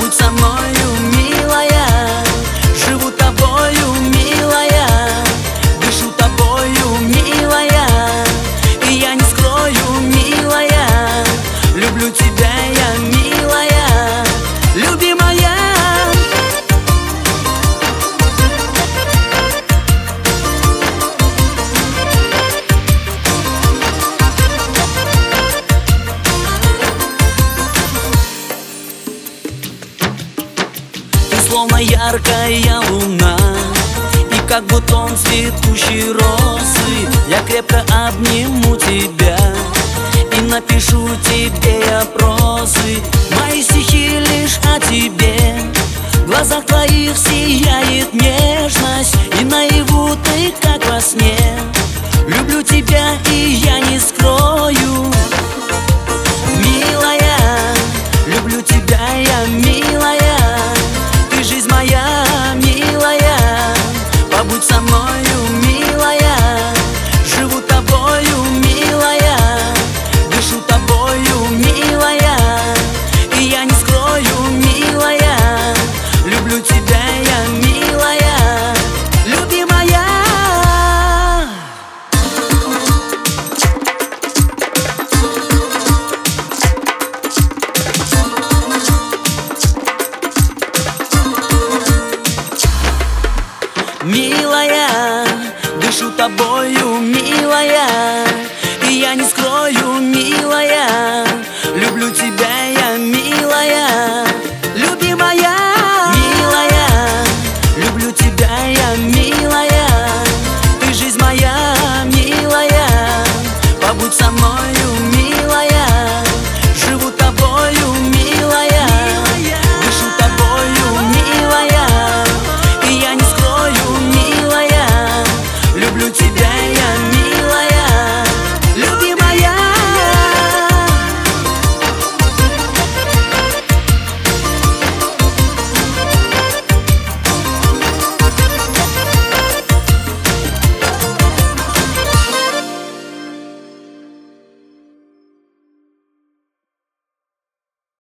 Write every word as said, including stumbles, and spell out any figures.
Побудь со мною, милая, живу тобою, милая, дышу тобою, милая, и я не скрою, милая, люблю тебя я, милая, любимая. Словно яркая луна, и как бутон цветущей розы, я крепко обниму тебя и напишу тебе я прозы. Мои стихи лишь о тебе, в глазах твоих сияет нежность, и наяву ты как во сне. Люблю тебя и я не скрою, милая, люблю тебя я, милая, ты жизнь моя, милая, побудь со мною, милая, живу тобою, милая, дышу тобою, милая, и я не скрою, милая, люблю тебя я, милая, любимая. Милая, дышу тобою, милая, и я не скрою, милая, люблю тебя я, милая, любимая. Милая, люблю тебя я, милая, ты жизнь моя, милая, побудь со мною, милая.